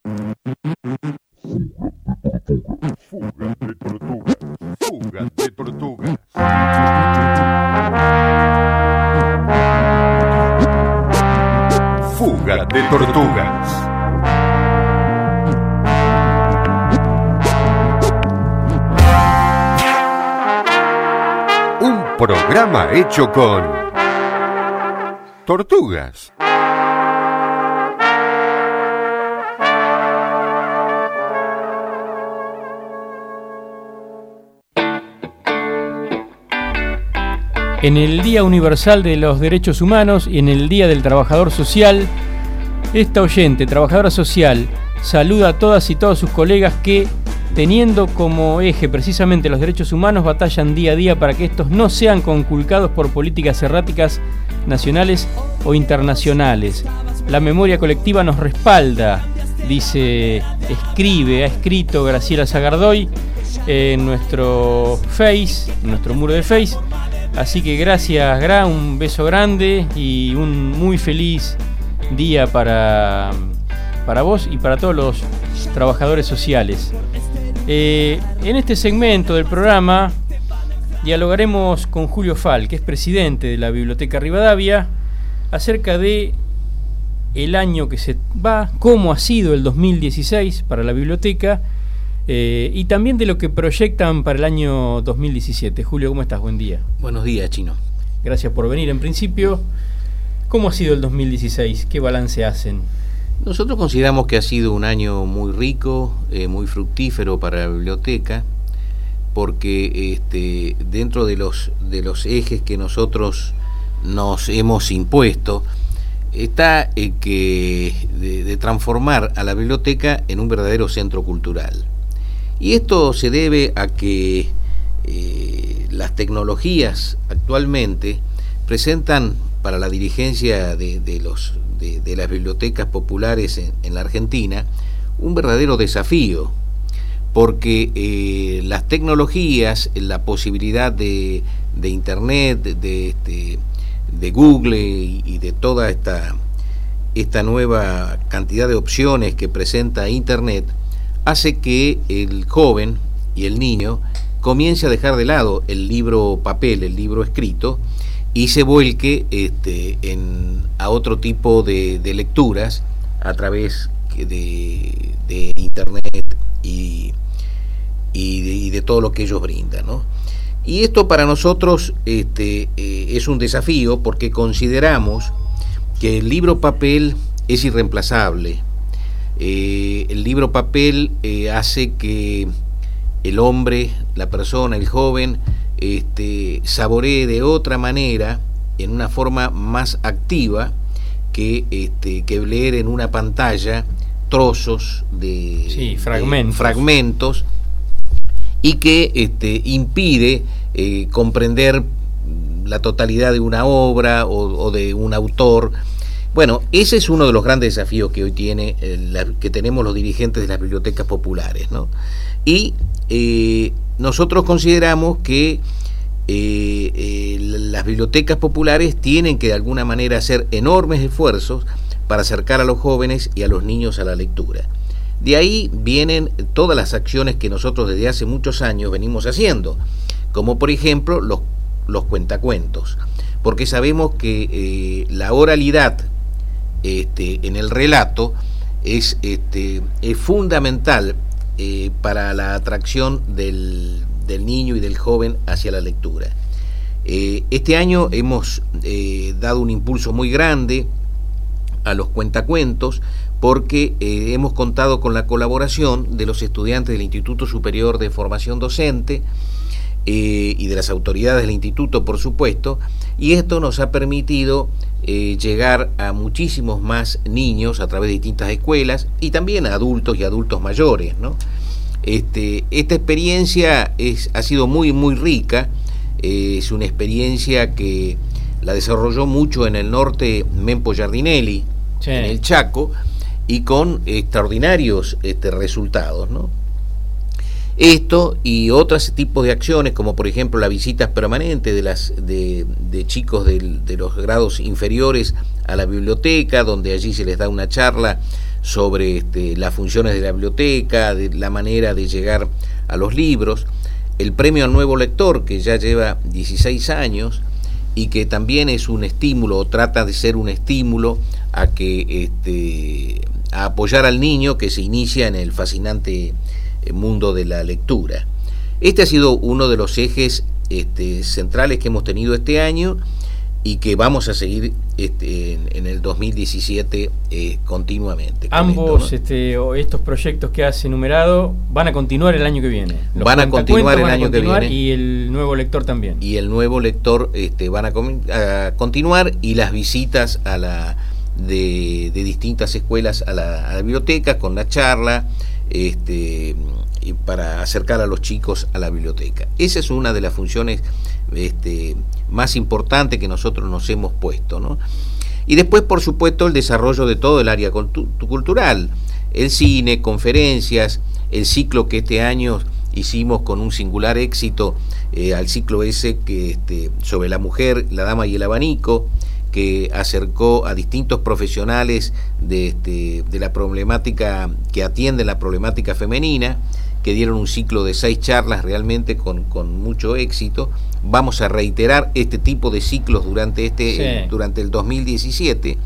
Fuga de tortugas. Fuga de tortugas. Fuga de tortugas. Un programa hecho con tortugas. En el Día Universal de los Derechos Humanos y en el Día del Trabajador Social, esta oyente, trabajadora social, saluda a todas y todos sus colegas que, teniendo como eje precisamente los derechos humanos, batallan día a día para que estos no sean conculcados por políticas erráticas nacionales o internacionales. La memoria colectiva nos respalda, dice, ha escrito Graciela Zagardoy en nuestro Face, en nuestro muro de Face. Así que gracias, Gra, un beso grande y un muy feliz día para vos y para todos los trabajadores sociales. En este segmento del programa dialogaremos con Julio Fal, que es presidente de la Biblioteca Rivadavia, acerca de el año que se va, cómo ha sido el 2016 para la biblioteca, y también de lo que proyectan para el año 2017. Julio, ¿cómo estás? Buen día. Buenos días, Chino. Gracias por venir. En principio, ¿cómo ha sido el 2016? ¿Qué balance hacen? Nosotros consideramos que ha sido un año muy rico, muy fructífero para la biblioteca, porque dentro de los ejes que nosotros nos hemos impuesto está de transformar a la biblioteca en un verdadero centro cultural. Y esto se debe a que las tecnologías actualmente presentan para la dirigencia de las bibliotecas populares en la Argentina un verdadero desafío, porque las tecnologías, la posibilidad de Internet, de Google y de toda esta nueva cantidad de opciones que presenta Internet, hace que el joven y el niño comience a dejar de lado el libro papel, el libro escrito, y se vuelque a otro tipo de lecturas a través de Internet y de todo lo que ellos brindan, ¿no? Y esto para nosotros es un desafío, porque consideramos que el libro papel es irreemplazable. El libro papel hace que el hombre, la persona, el joven, saboree de otra manera, en una forma más activa, que leer en una pantalla trozos de fragmentos, y que impide comprender la totalidad de una obra o de un autor. Bueno, ese es uno de los grandes desafíos que hoy que tenemos los dirigentes de las bibliotecas populares, ¿no? Y nosotros consideramos que las bibliotecas populares tienen que de alguna manera hacer enormes esfuerzos para acercar a los jóvenes y a los niños a la lectura. De ahí vienen todas las acciones que nosotros desde hace muchos años venimos haciendo, como por ejemplo los cuentacuentos, porque sabemos que la oralidad en el relato es fundamental para la atracción del niño y del joven hacia la lectura. Este año hemos dado un impulso muy grande a los cuentacuentos, porque hemos contado con la colaboración de los estudiantes del Instituto Superior de Formación Docente y de las autoridades del instituto, por supuesto, y esto nos ha permitido llegar a muchísimos más niños a través de distintas escuelas, y también a adultos y adultos mayores, ¿no? Esta experiencia ha sido muy, muy rica. Es una experiencia que la desarrolló mucho en el norte Mempo Giardinelli, sí, en el Chaco, y con extraordinarios resultados, ¿no? Esto y otros tipos de acciones, como por ejemplo las visitas permanentes de chicos de los grados inferiores a la biblioteca, donde allí se les da una charla sobre las funciones de la biblioteca, de la manera de llegar a los libros, el premio al nuevo lector, que ya lleva 16 años y que también es un estímulo, o trata de ser un estímulo a que a apoyar al niño que se inicia en el fascinante mundo de la lectura. Este ha sido uno de los ejes centrales que hemos tenido este año y que vamos a seguir en el 2017 continuamente. Ambos estos proyectos que has enumerado van a continuar el año que viene. Van a continuar el año que viene. Y el nuevo lector también. Y el nuevo lector van a continuar, y las visitas de distintas escuelas a la biblioteca con la charla, y para acercar a los chicos a la biblioteca. Esa es una de las funciones más importantes que nosotros nos hemos puesto, ¿no? Y después, por supuesto, el desarrollo de todo el área cultural, el cine, conferencias, el ciclo que este año hicimos con un singular éxito, al ciclo ese que sobre la mujer, la dama y el abanico, que acercó a distintos profesionales de la problemática, que atienden la problemática femenina, que dieron un ciclo de 6 charlas realmente con mucho éxito. Vamos a reiterar este tipo de ciclos durante el 2017,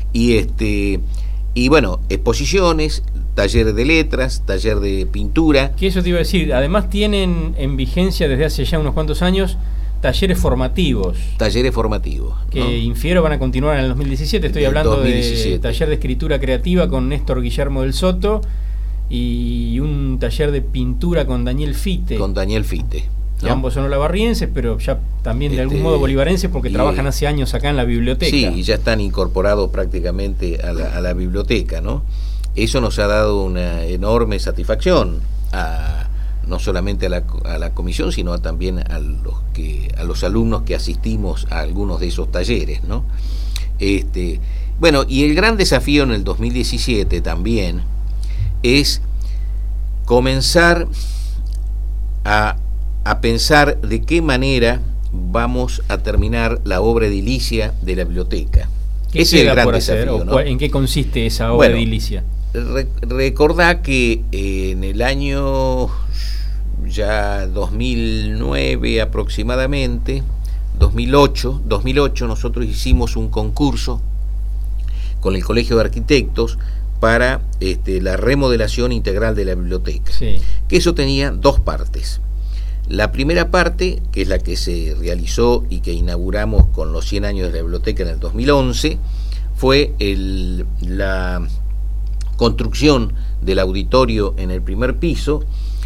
y bueno, exposiciones, talleres de letras, taller de pintura. Que eso te iba a decir, además tienen en vigencia desde hace ya unos cuantos años talleres formativos. Talleres formativos, que ¿no? infiero van a continuar en el 2017. Estoy hablando 2017. De taller de escritura creativa con Néstor Guillermo del Soto y un taller de pintura con Daniel Fite. Con Daniel Fite, ¿no? Que ambos son olavarrienses, pero ya también de algún modo bolivarenses, porque trabajan hace años acá en la biblioteca. Sí, y ya están incorporados prácticamente a la biblioteca, ¿no? Eso nos ha dado una enorme satisfacción no solamente a la comisión, sino también a los alumnos que asistimos a algunos de esos talleres, ¿no? Bueno, y el gran desafío en el 2017 también es comenzar a pensar de qué manera vamos a terminar la obra edilicia de la biblioteca. Ese es el gran desafío, ¿no? ¿En qué consiste esa obra edilicia? Recordá que en el año ya 2009 aproximadamente, 2008 nosotros hicimos un concurso con el Colegio de Arquitectos para la remodelación integral de la biblioteca, sí. Que eso tenía 2 partes. La primera parte, que es la que se realizó y que inauguramos con los 100 años de la biblioteca en el 2011, fue la construcción del auditorio en el primer piso,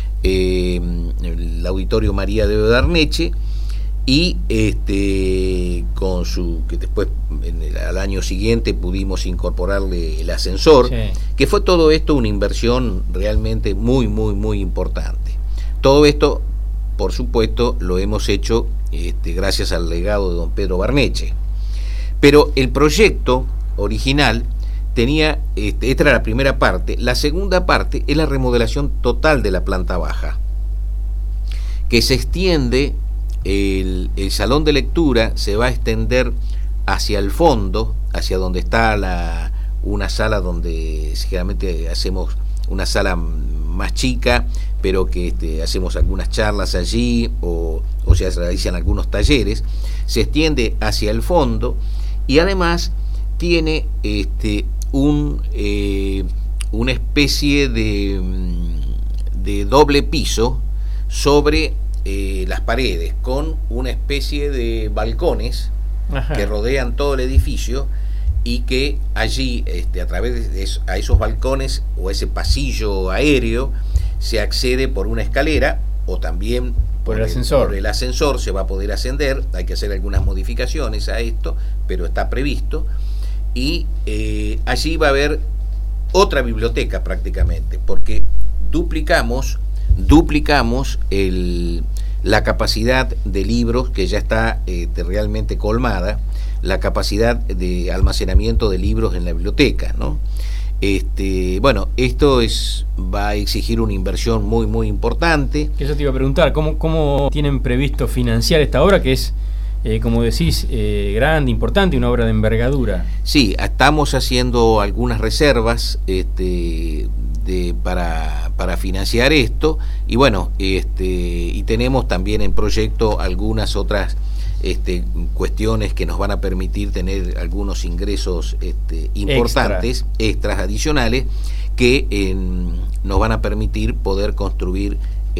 el auditorio María de Odarneche, y con que después al año siguiente pudimos incorporarle el ascensor, sí. Que fue todo esto una inversión realmente muy muy muy importante. Todo esto, por supuesto, lo hemos hecho gracias al legado de don Pedro Barneche, pero el proyecto original tenía, esta era la primera parte. La segunda parte es la remodelación total de la planta baja, que se extiende. El salón de lectura se va a extender hacia el fondo, hacia donde está una sala donde generalmente hacemos una sala más chica, pero que hacemos algunas charlas allí o se realizan algunos talleres. Se extiende hacia el fondo y además tiene una especie de doble piso sobre las paredes, con una especie de balcones, ajá, que rodean todo el edificio, y que allí a través de a esos balcones o ese pasillo aéreo se accede por una escalera o también por el ascensor. Por el ascensor se va a poder ascender. Hay que hacer algunas modificaciones a esto, pero está previsto, y allí va a haber otra biblioteca prácticamente, porque duplicamos la capacidad de libros, que ya está realmente colmada, la capacidad de almacenamiento de libros en la biblioteca, ¿no? Bueno, esto va a exigir una inversión muy muy importante. Eso te iba a preguntar, ¿cómo tienen previsto financiar esta obra, que es como decís, grande, importante, una obra de envergadura. Sí, estamos haciendo algunas reservas para financiar esto, y bueno, y tenemos también en proyecto algunas otras cuestiones que nos van a permitir tener algunos ingresos importantes, extras adicionales, que nos van a permitir poder construir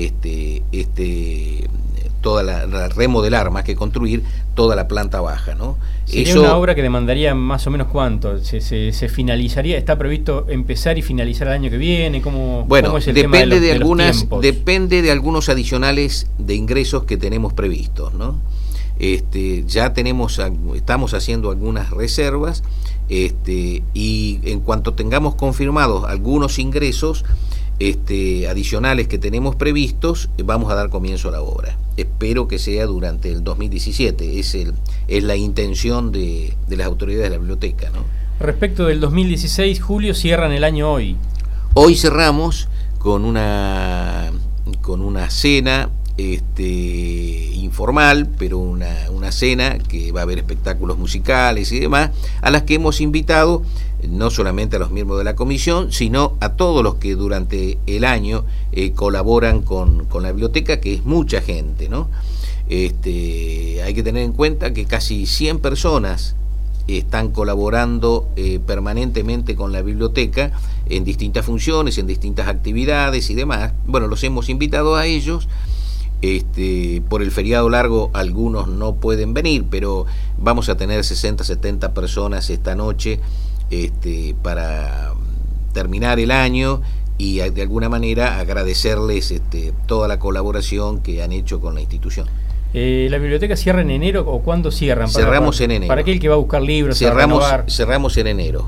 remodelar más que construir toda la planta baja, ¿no? Sería una obra que demandaría más o menos ¿cuánto? ¿Se finalizaría? ¿Está previsto empezar y finalizar el año que viene? ¿Cómo es el tema de los tiempos? Depende de algunos adicionales de ingresos que tenemos previstos, ¿no? Ya estamos haciendo algunas reservas, y en cuanto tengamos confirmados algunos ingresos adicionales que tenemos previstos, vamos a dar comienzo a la obra. Espero que sea durante el 2017, es la intención de las autoridades de la biblioteca, ¿no? Respecto del 2016, Julio, cierran el año hoy. Hoy cerramos con una cena informal, pero una cena que va a haber espectáculos musicales y demás, a las que hemos invitado no solamente a los miembros de la comisión, sino a todos los que durante el año colaboran con la biblioteca, que es mucha gente, ¿no? Hay que tener en cuenta que casi 100 personas están colaborando permanentemente con la biblioteca en distintas funciones, en distintas actividades y demás. Bueno, los hemos invitado a ellos. Por el feriado largo algunos no pueden venir, pero vamos a tener 60, 70 personas esta noche para terminar el año y de alguna manera agradecerles toda la colaboración que han hecho con la institución. ¿La biblioteca cierra en enero o cuándo cierran? Cerramos en enero. Para aquel que va a buscar libros, cerramos en enero.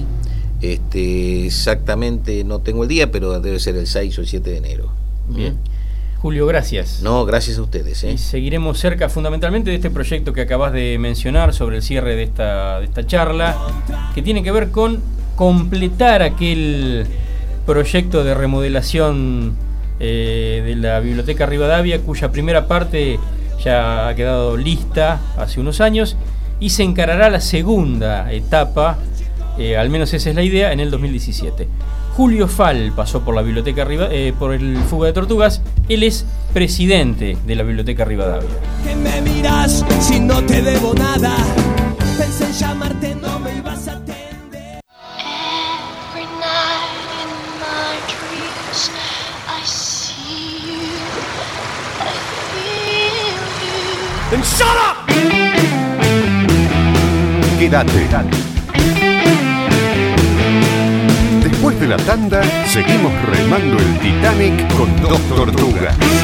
Exactamente no tengo el día, pero debe ser el 6 o el 7 de enero. Bien. Julio, gracias. No, gracias a ustedes. Y seguiremos cerca fundamentalmente de este proyecto que acabas de mencionar sobre el cierre de esta charla, que tiene que ver con completar aquel proyecto de remodelación de la Biblioteca Rivadavia, cuya primera parte ya ha quedado lista hace unos años, y se encarará la segunda etapa, al menos esa es la idea, en el 2017. Julio Fal pasó por la Biblioteca por el Fuga de Tortugas. Él es presidente de la Biblioteca Rivadavia. Que me miras si no te debo nada. Pensé en llamarte, no me ibas a atender. Every night in my dreams I see you, I feel you. Then shut up. Quédate. Después de la tanda, seguimos remando el Titanic con Dos Tortugas.